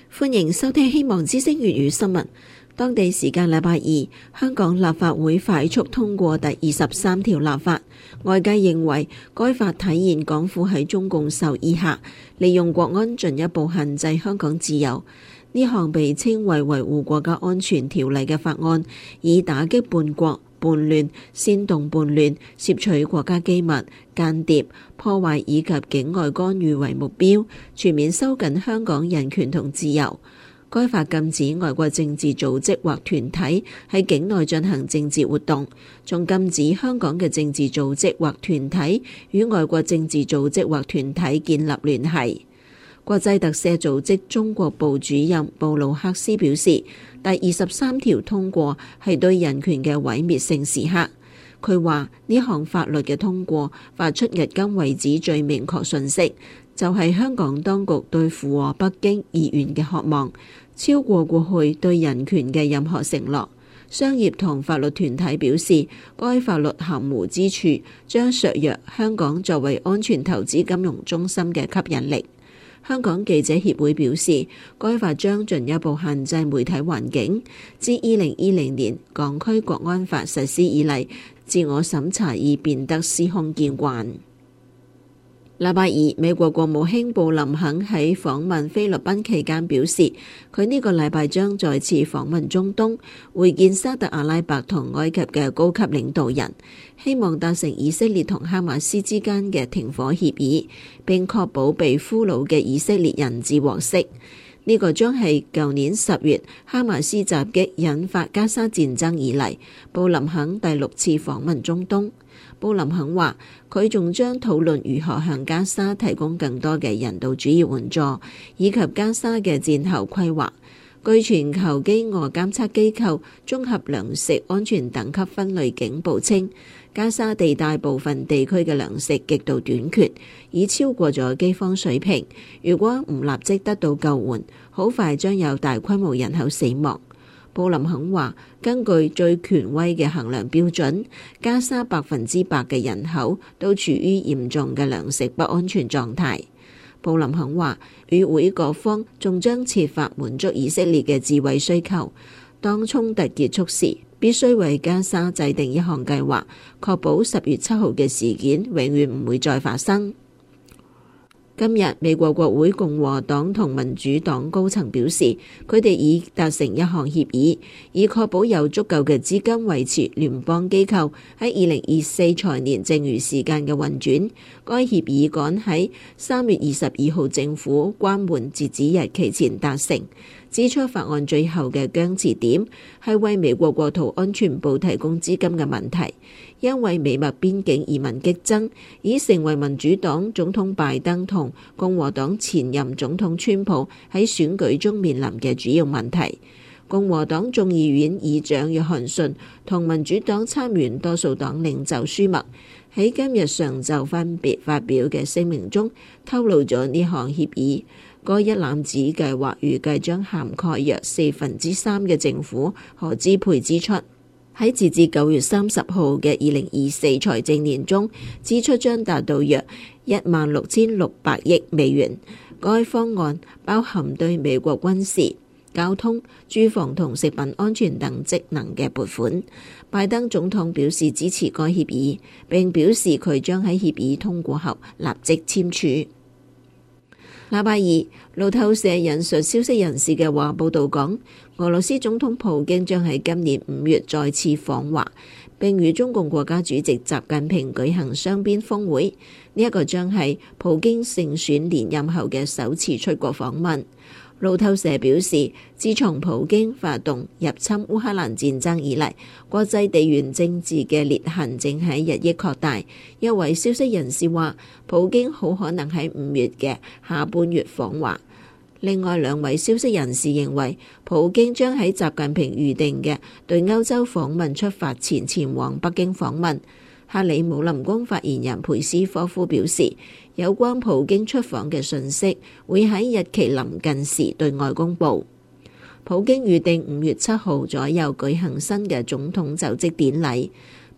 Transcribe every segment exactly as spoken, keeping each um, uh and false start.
歡迎收聽希望之聲粵語新聞。當地時間禮拜二，香港立法會快速通過第二十三條立法。外界認為該法體現港府喺中共授意下，利用國安進一步限制香港自由。呢項被稱為維護國家安全條例嘅法案，以打擊叛國、叛亂、煽動叛亂、竊取國家機密、間諜、破壞以及境外干預為目標，全面收緊香港人權同自由。該法禁止外國政治組織或團體喺境內進行政治活動，仲禁止香港嘅政治組織或團體與外國政治組織或團體建立聯繫。國際特赦組織中國部主任布魯克斯表示，第二十三條通過係對人權嘅毀滅性時刻。佢話呢項法律嘅通過發出迄今為止最明確訊息，就係香港當局對附和北京意願嘅渴望，超過過去對人權嘅任何承諾。商業同法律團體表示，該法律含糊之處將削弱香港作為安全投資金融中心嘅吸引力。香港記者協會表示，該法將進一步限制媒體環境。自二零二零年港區國安法實施以嚟，自我審查已變得司空見慣。禮拜二，美國國務卿布林肯喺訪問菲律賓期間表示，佢呢個禮拜將再次訪問中東，會見沙特阿拉伯同埃及嘅高級領導人，希望達成以色列同哈馬斯之間嘅停火協議，並確保被俘虜嘅以色列人質獲釋。呢個將係舊年十月哈馬斯襲擊引發加沙戰爭以嚟，布林肯第六次訪問中東。布林肯話，佢仲將討論如何向加沙提供更多嘅人道主義援助，以及加沙嘅戰後規劃。據全球饑餓監測機構綜合糧食安全等級分類警報稱，加沙地帶部分地區嘅糧食極度短缺，已超過咗饑荒水平。如果唔立即得到救援，好快將有大規模人口死亡。布林肯話，根據最權威嘅衡量標準，加沙百分之百嘅人口都處於嚴重嘅糧食不安全狀態。布林肯話，與會各方仲將設法滿足以色列嘅自衛需求。當衝突結束時，必須為加沙制定一項計劃，確保十月七號嘅事件永遠唔會再發生。今日，美國國會共和黨同民主黨高層表示，佢哋已達成一項協議，以確保有足夠嘅資金維持聯邦機構喺二零二四財年剩餘時間嘅運轉。該協議趕喺三月二十二號政府關門截止日期前達成。指出法案最後嘅僵持點係為美國國土安全部提供資金嘅問題，因為美墨邊境移民激增已成為民主黨總統拜登同共和黨前任總統川普喺選舉中面臨嘅主要問題。共和黨眾議院議長約翰遜同民主黨參院多數黨領袖舒默喺今日上晝分別發表嘅聲明中透露咗呢項協議。該一攬子計劃預計將涵蓋約四分之三嘅政府可支配支出。喺截至九月三十號嘅二零二四財政年中，支出將達到約一萬六千六百億美元。該方案包含對美國軍事、交通、住房同食品安全等職能嘅撥款。拜登總統表示支持該協議，並表示佢將喺協議通過後立即簽署。禮拜二，路透社引述消息人士嘅話報道講，俄羅斯總統普京將喺今年五月再次訪華，並與中共國家主席習近平舉行雙邊峰會。呢一個將係普京勝選連任後嘅首次出國訪問。路透社表示，自從普京發動入侵烏克蘭戰爭以嚟，國際地緣政治嘅裂痕正喺日益擴大。一位消息人士話，普京好可能喺五月嘅下半月訪華。另外兩位消息人士認為，普京將喺習近平預定嘅對歐洲訪問出發前前往北京訪問。克里姆林宮發言人佩斯科夫表示，有關普京出訪嘅訊息會喺日期臨近時對外公佈。普京預定五月七號左右舉行新嘅總統就職典禮。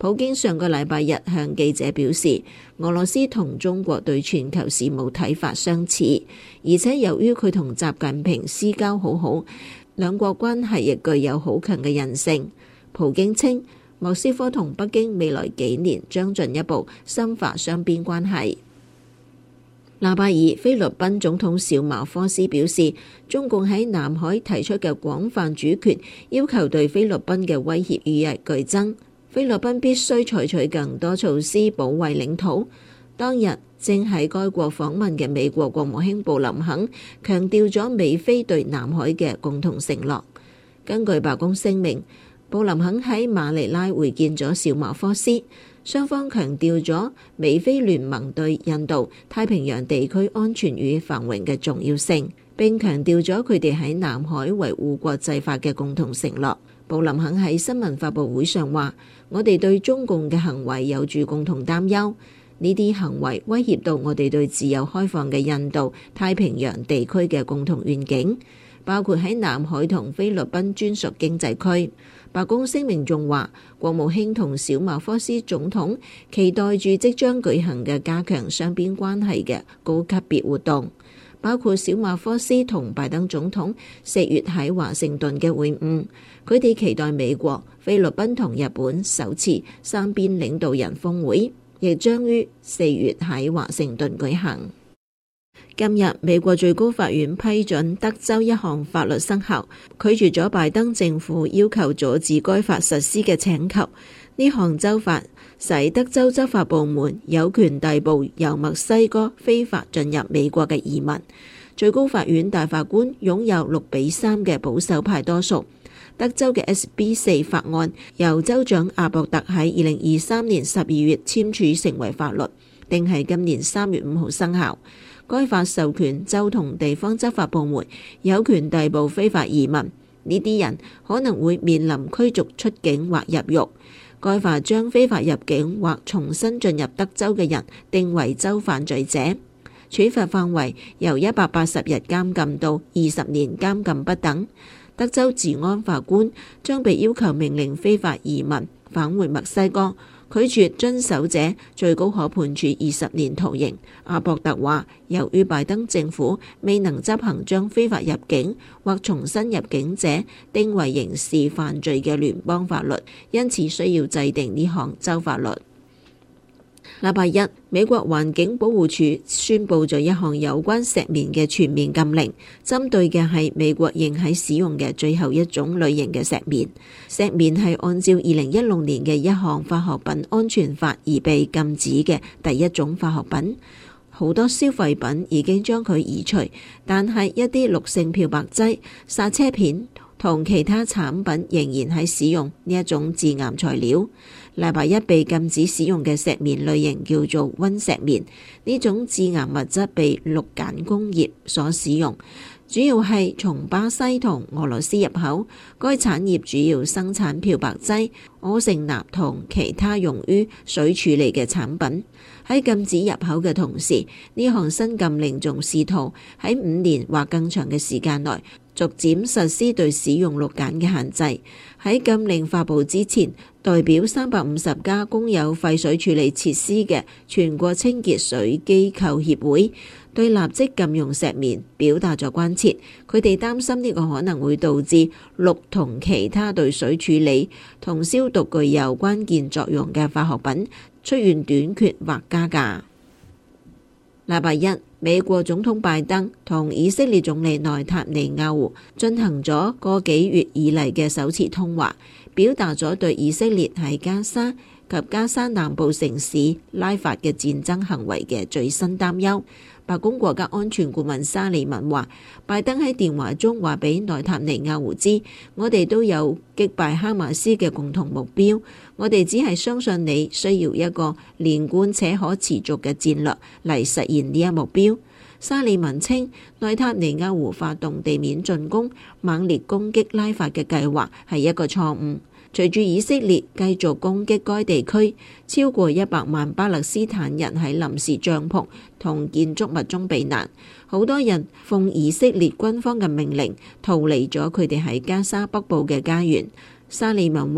普京上個禮拜日向記者表示，俄羅斯同中國對全球事務睇法相似，而且由於佢同習近平私交好好，兩國關係亦具有好強嘅韌性。普京稱，莫斯科同北京未來幾年將進一步深化雙邊關係。禮拜二，菲律賓總統小馬科斯表示，中共喺南海提出嘅廣泛主權要求對菲律賓嘅威脅與日俱增，菲律賓必須採取更多措施保衛領土。當日正喺該國訪問嘅美國國務卿布林肯強調咗美菲對南海嘅共同承諾。根據白宮聲明，布林肯喺馬尼拉會見咗小馬科斯，雙方強調咗美菲聯盟對印度太平洋地區安全與繁榮嘅重要性，並強調咗佢哋喺南海維護國際法嘅共同承諾。布林肯喺新聞發佈會上話，我哋對中共嘅行為有住共同擔憂，呢啲行為威脅到我哋對自由開放嘅印度太平洋地區嘅共同願景，包括喺南海同菲律賓專屬經濟區。白宮聲明仲話，國務卿同小馬科斯總統期待住即將舉行嘅加強雙邊關係嘅高級別活動，包括小馬科斯同拜登總統四月喺華盛頓嘅會晤。佢哋期待美國、菲律賓同日本首次三邊領導人峰會，亦將於四月喺華盛頓舉行。今日，美國最高法院批准德州一項法律生效，拒絕咗拜登政府要求阻止該法實施嘅請求。呢項州法使德州執法部門有權逮捕由墨西哥非法進入美國嘅移民。最高法院大法官擁有六比三嘅保守派多數。德州嘅 S B 四法案由州長阿博特喺二零二三年十二月簽署成為法律，並喺今年三月五號生效。該法授權州同地方執法部門有權逮捕非法移民，呢啲人可能會面臨驅逐出境或入獄。該法將非法入境或重新進入德州嘅人定為州犯罪者，處罰範圍由一百八十日監禁到二十年監禁不等。德州治安法官將被要求命令非法移民返回墨西哥，拒絕遵守者最高可判處二十年徒刑。阿博特話，由於拜登政府未能執行將非法入境或重新入境者定為刑事犯罪嘅聯邦法律，因此需要制定呢項州法律。禮拜一，美國環境保護署宣布咗一項有關石棉嘅全面禁令，針對嘅係美國仍喺使用嘅最後一種類型嘅石棉。石棉係按照二零一六年嘅一項化學品安全法而被禁止嘅第一種化學品，好多消費品已經將佢移除，但係一啲氯性漂白劑、剎車片同其他產品仍然喺使用呢一種致癌材料。禮拜一被禁止使用嘅石棉類型叫做溫石棉，呢種致癌物質被氯鹼工業所使用，主要係從巴西同俄羅斯入口。該產業主要生產漂白劑、柯勝鈉同其他用於水處理嘅產品。喺禁止入口嘅同時，呢項新禁令仲試圖喺五年或更長嘅時間內逐漸實施對使用氯鹼嘅限制。喺禁令發布之前，代表三百五十家公有廢水處理設施嘅全國清潔水機構協會對立即禁用石棉表達咗關切。佢哋擔心呢個可能會導致氯同其他對水處理同消毒具有關鍵作用嘅化學品出現短缺或加價。禮拜一，美國總統拜登同以色列總理內塔尼亞胡進行咗個幾月以嚟嘅首次通話，表達咗對以色列喺加沙及加沙南部城市拉法嘅戰爭行為嘅最新擔憂。白宮國家安全顧問沙利文話，拜登喺電話中話俾內塔尼亞胡知，我哋都有擊敗哈馬斯嘅共同目標，我哋只係相信你需要一個連貫且可持續嘅戰略嚟實現呢一目標。沙利文稱，內塔尼亞胡發動地面進攻、猛烈攻擊拉法嘅計劃係一個錯誤。隨住以色列繼續攻擊該地區，超過一百萬巴勒斯坦人喺臨時帳篷同建築物中避難，好多人奉以色列軍方嘅命令逃離咗佢哋喺加沙北部嘅家園。沙利文話，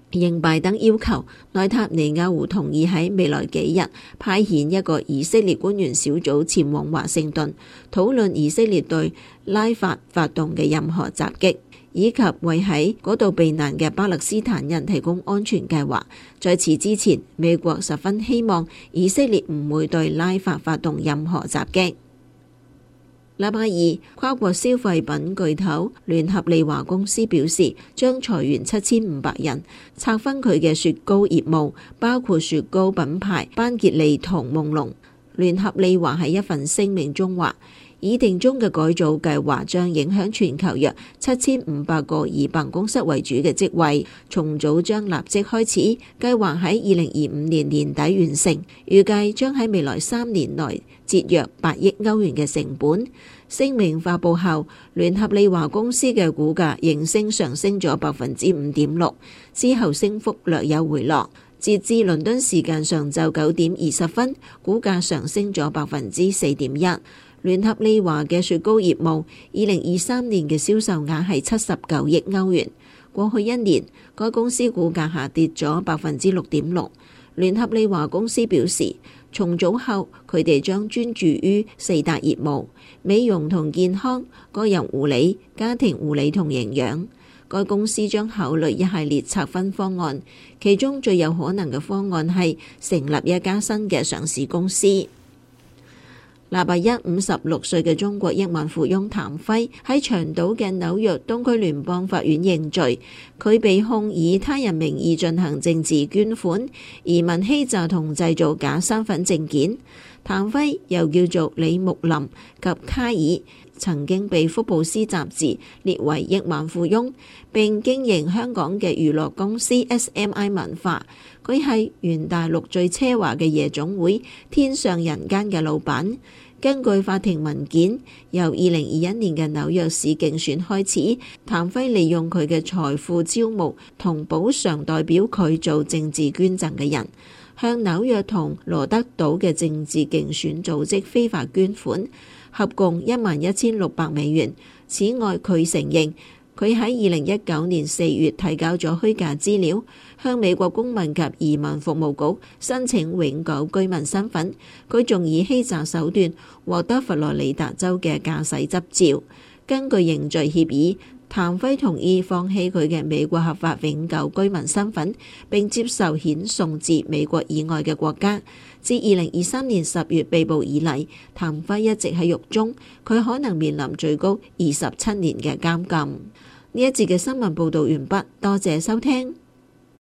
應拜登要求，內塔尼亞胡同意喺未來幾日派遣一個以色列官員小組前往華盛頓，討論以色列對拉法發動嘅任何襲擊，以及為喺嗰度避難嘅巴勒斯坦人提供安全計劃。在此之前，美國十分希望以色列唔會對拉法發動任何襲擊。禮拜二，跨國消費品巨頭聯合利華公司表示，將裁員七千五百人，拆分佢嘅雪糕業務，包括雪糕品牌班傑利同夢龍。聯合利華喺一份聲明中話，擬定中嘅改組計劃將影響全球約七千五百個以辦公室為主嘅職位，重組將立即開始，計劃喺二零二五年年底完成，預計將喺未來三年內節約八億歐元嘅成本。聲明發佈後，聯合利華公司嘅股價應聲上升咗百分之五點六，之後升幅略有回落。截至倫敦時間上晝九點二十分，股價上升咗百分之四點一。聯合利華嘅雪糕業務二零二三年嘅銷售額係七十九億歐元。過去一年，該公司股價下跌咗百分之六點六。聯合利華公司表示，重組後佢哋將專注於四大業務：美容同健康、個人護理、家庭護理同營養。該公司將考慮一系列拆分方案，其中最有可能嘅方案係成立一家新嘅上市公司。禮拜一，五十六歲嘅中國億萬富翁譚輝喺長島嘅紐約東區聯邦法院認罪，佢被控以他人名義進行政治捐款、移民欺詐同製造假身份證件。譚輝又叫做李木林及卡爾，曾經被福布斯雜誌列為億萬富翁，並經營香港嘅娛樂公司 S M I 文化。佢係原大陸最奢華嘅夜總會天上人間嘅老闆。根據法庭文件，由二零二一年嘅紐約市競選開始，譚輝利用佢嘅財富招募同補償代表佢做政治捐贈嘅人，向紐約同羅德島嘅政治競選組織非法捐款，合共一萬一千六百美元。此外，佢承認佢喺二零一九年四月提交咗虛假資料，向美國公民及移民服務局申請永久居民身份。佢仲以欺詐手段獲得佛羅里達州嘅駕駛執照。根據認罪協議，譚輝同意放棄佢嘅美國合法永久居民身份，並接受遣送至美國以外嘅國家。自二零二三年十月被捕以嚟，譚輝一直喺獄中，佢可能面臨最高二十七年嘅監禁。呢一節嘅新聞報導完畢，多謝收聽。